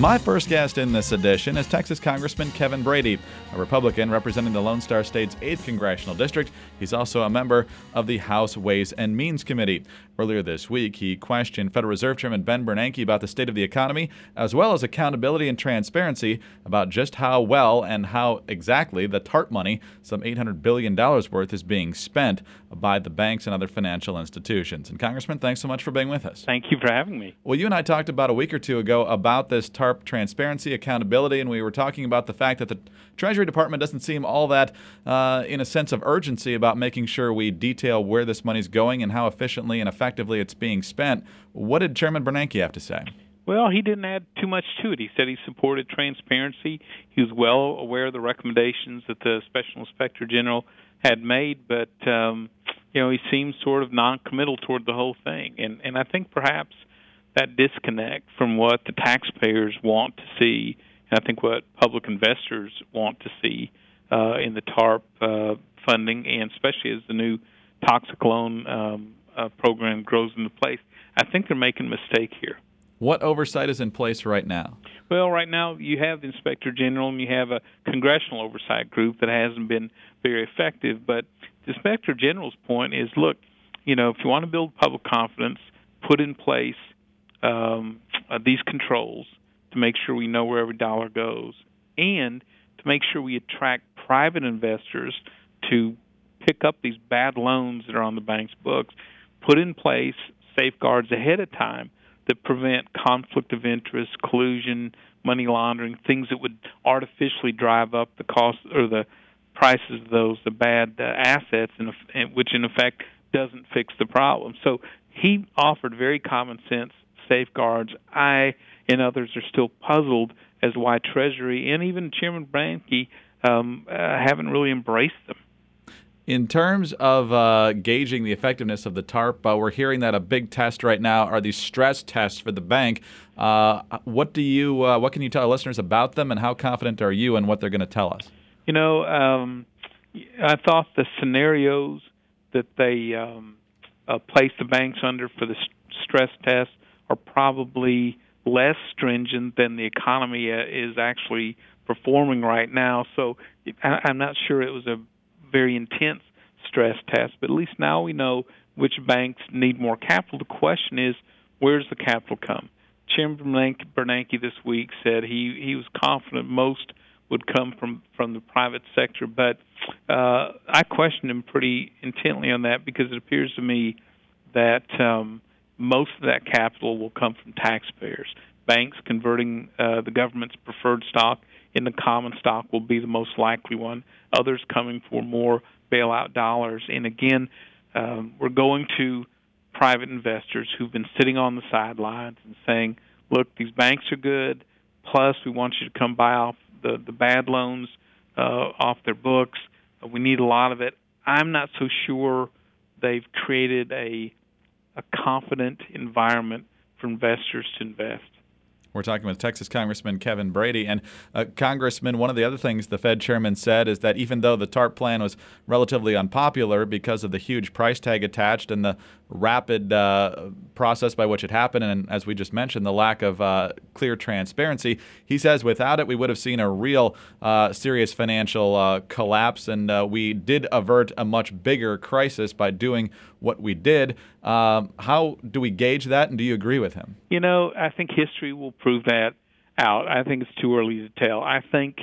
My first guest in this edition is Texas Congressman Kevin Brady, a Republican representing the Lone Star State's 8th Congressional District. He's also a member of the House Ways and Means Committee. Earlier this week, he questioned Federal Reserve Chairman Ben Bernanke about the state of the economy, as well as accountability and transparency about just how well and how exactly the TARP money, some $800 billion worth, is being spent by the banks and other financial institutions. And Congressman, thanks so much for being with us. Thank you for having me. Well, you and I talked about a week or two ago about this TARP transparency, accountability, and we were talking about the fact that the Treasury Department doesn't seem all that in a sense of urgency about making sure we detail where this money's going and how efficiently and effectively it's being spent. What did Chairman Bernanke have to say? Well, he didn't add too much to it. He said he supported transparency. He was well aware of the recommendations that the Special Inspector General had made, but he seemed sort of non-committal toward the whole thing. And I think perhaps that disconnect from what the taxpayers want to see, and I think what public investors want to see in the TARP funding, and especially as the new toxic loan program grows into place, I think they're making a mistake here. What oversight is in place right now? Well, right now you have the Inspector General and you have a congressional oversight group that hasn't been very effective. But the Inspector General's point is, look, if you want to build public confidence, put in place these controls to make sure we know where every dollar goes, and to make sure we attract private investors to pick up these bad loans that are on the bank's books, put in place safeguards ahead of time that prevent conflict of interest, collusion, money laundering, things that would artificially drive up the cost or the prices of the bad assets, which in effect doesn't fix the problem. So he offered very common sense safeguards. I and others are still puzzled as to why Treasury and even Chairman Bernanke haven't really embraced them. In terms of gauging the effectiveness of the TARP, we're hearing that a big test right now are these stress tests for the bank. What can you tell our listeners about them, and how confident are you in what they're going to tell us? I thought the scenarios that they place the banks under for the stress test are probably less stringent than the economy is actually performing right now. So I'm not sure it was a very intense stress test, but at least now we know which banks need more capital. The question is, where's the capital come? Chairman Bernanke this week said he was confident most would come from the private sector, but I questioned him pretty intently on that, because it appears to me that most of that capital will come from taxpayers. Banks converting the government's preferred stock into common stock will be the most likely one. Others coming for more bailout dollars. And again, we're going to private investors who've been sitting on the sidelines and saying, look, these banks are good, plus we want you to come buy off the bad loans off their books. We need a lot of it. I'm not so sure they've created a confident environment for investors to invest. We're talking with Texas Congressman Kevin Brady. And Congressman, one of the other things the Fed chairman said is that even though the TARP plan was relatively unpopular because of the huge price tag attached and the rapid process by which it happened, and as we just mentioned, the lack of clear transparency, he says without it we would have seen a real serious financial collapse, and we did avert a much bigger crisis by doing what we did. How do we gauge that, and do you agree with him? I think history will prove that out. I think it's too early to tell. I think,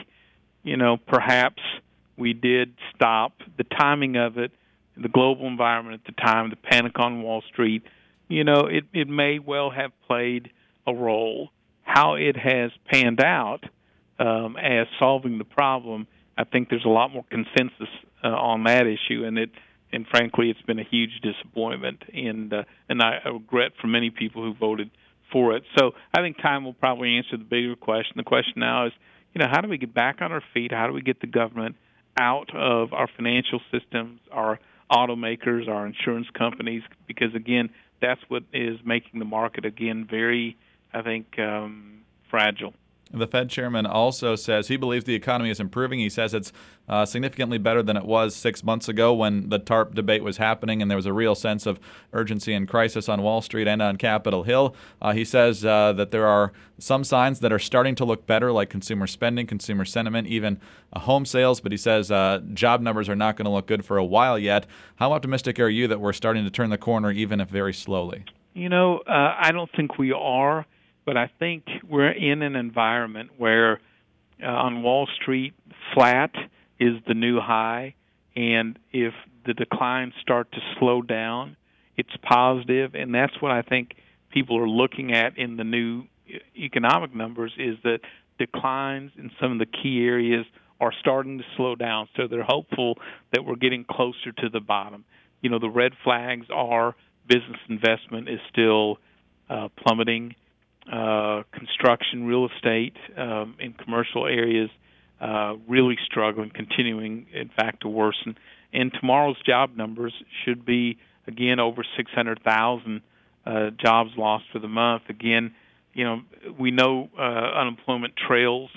perhaps we did stop the timing of it, the global environment at the time, the panic on Wall Street. It may well have played a role. How it has panned out as solving the problem, I think there's a lot more consensus on that issue, and frankly, it's been a huge disappointment, and I regret for many people who voted for it. So I think time will probably answer the bigger question. The question now is, how do we get back on our feet? How do we get the government out of our financial systems, our automakers, our insurance companies? Because, again, that's what is making the market, again, very, I think, fragile. The Fed chairman also says he believes the economy is improving. He says it's significantly better than it was 6 months ago when the TARP debate was happening and there was a real sense of urgency and crisis on Wall Street and on Capitol Hill. He says that there are some signs that are starting to look better, like consumer spending, consumer sentiment, even home sales. But he says job numbers are not going to look good for a while yet. How optimistic are you that we're starting to turn the corner, even if very slowly? I don't think we are. But I think we're in an environment where on Wall Street, flat is the new high, and if the declines start to slow down, it's positive, and that's what I think people are looking at in the new economic numbers, is that declines in some of the key areas are starting to slow down, so they're hopeful that we're getting closer to the bottom. The red flags are business investment is still plummeting. Construction, real estate in commercial areas really struggling, continuing, in fact, to worsen. And tomorrow's job numbers should be, again, over 600,000 jobs lost for the month. Again, we know unemployment trails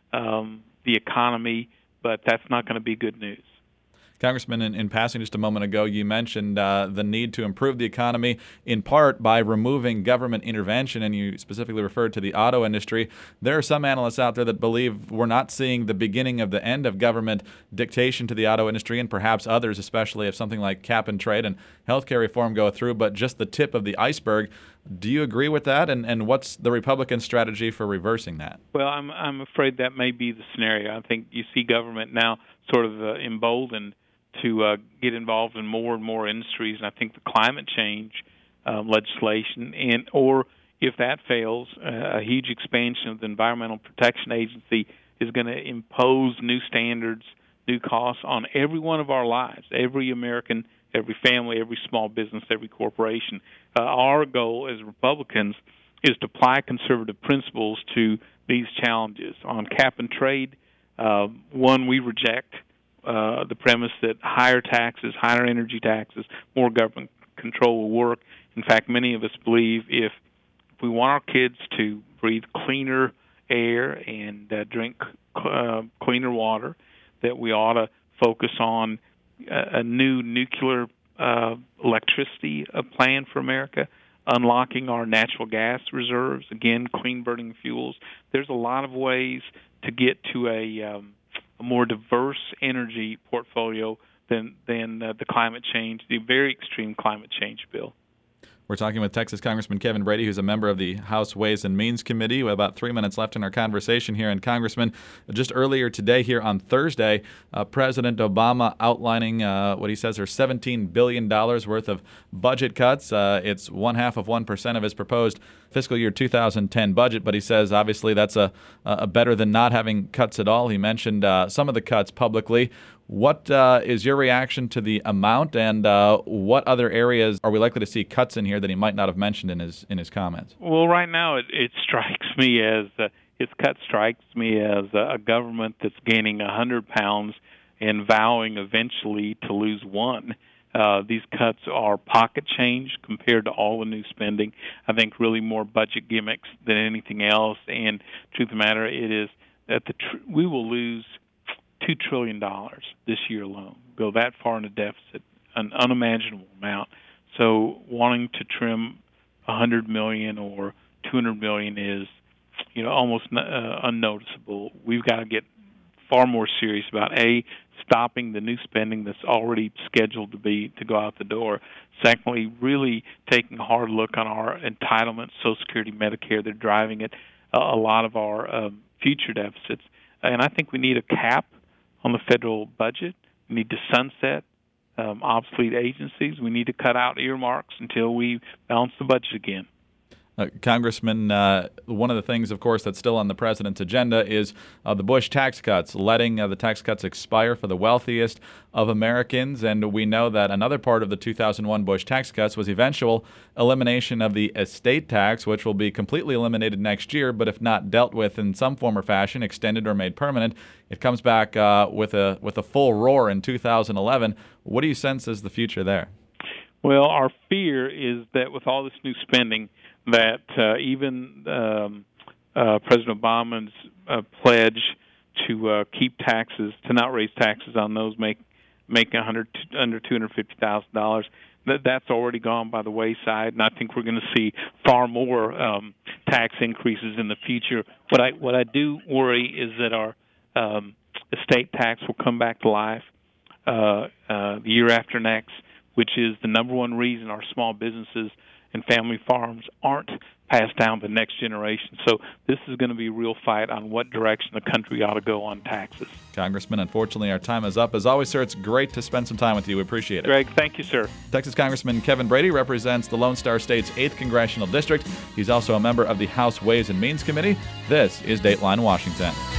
the economy, but that's not going to be good news. Congressman, in passing just a moment ago, you mentioned the need to improve the economy in part by removing government intervention, and you specifically referred to the auto industry. There are some analysts out there that believe we're not seeing the beginning of the end of government dictation to the auto industry, and perhaps others, especially if something like cap and trade and healthcare reform go through, but just the tip of the iceberg. Do you agree with that, and what's the Republican strategy for reversing that? Well, I'm afraid that may be the scenario. I think you see government now sort of emboldened to get involved in more and more industries, and I think the climate change legislation, or if that fails, a huge expansion of the Environmental Protection Agency is going to impose new standards, new costs on every one of our lives, every American, every family, every small business, every corporation. Our goal as Republicans is to apply conservative principles to these challenges. On cap and trade, one, we reject the premise that higher taxes, higher energy taxes, more government control will work. In fact, many of us believe if we want our kids to breathe cleaner air and drink cleaner water, that we ought to focus on a new nuclear electricity plan for America, unlocking our natural gas reserves, again, clean-burning fuels. There's a lot of ways to get to a more diverse energy portfolio than the climate change, the very extreme climate change bill. We're talking with Texas Congressman Kevin Brady, who's a member of the House Ways and Means Committee. We have about 3 minutes left in our conversation here. And Congressman, just earlier today here on Thursday, President Obama outlining what he says are $17 billion worth of budget cuts. It's 0.5% of his proposed fiscal year 2010 budget, but he says obviously that's a better than not having cuts at all. He mentioned some of the cuts publicly. What is your reaction to the amount, and what other areas are we likely to see cuts in here that he might not have mentioned in his comments? Well, right now it strikes me as his cut strikes me as a government that's gaining 100 pounds and vowing eventually to lose 1. These cuts are pocket change compared to all the new spending. I think really more budget gimmicks than anything else. And truth of the matter, it is that we will lose $2 trillion this year alone, go that far in a deficit, an unimaginable amount. So wanting to trim $100 million or $200 million is, almost unnoticeable. We've got to get far more serious about stopping the new spending that's already scheduled to go out the door. Secondly, really taking a hard look on our entitlements, Social Security, Medicare. They're driving it a lot of our future deficits, and I think we need a cap on the federal budget. We need to sunset obsolete agencies. We need to cut out earmarks until we balance the budget again. Congressman, one of the things, of course, that's still on the president's agenda is the Bush tax cuts, letting the tax cuts expire for the wealthiest of Americans. And we know that another part of the 2001 Bush tax cuts was eventual elimination of the estate tax, which will be completely eliminated next year. But if not dealt with in some form or fashion, extended or made permanent, it comes back with a full roar in 2011. What do you sense is the future there? Well, our fear is that with all this new spending, that even President Obama's pledge to keep taxes, to not raise taxes on those making under $250,000. That's already gone by the wayside, and I think we're going to see far more tax increases in the future. What I do worry is that our estate tax will come back to life the year after next, which is the number one reason our small businesses and family farms aren't passed down to the next generation. So this is going to be a real fight on what direction the country ought to go on taxes. Congressman, unfortunately, our time is up. As always, sir, it's great to spend some time with you. We appreciate it. Greg, thank you, sir. Texas Congressman Kevin Brady represents the Lone Star State's 8th Congressional District. He's also a member of the House Ways and Means Committee. This is Dateline Washington.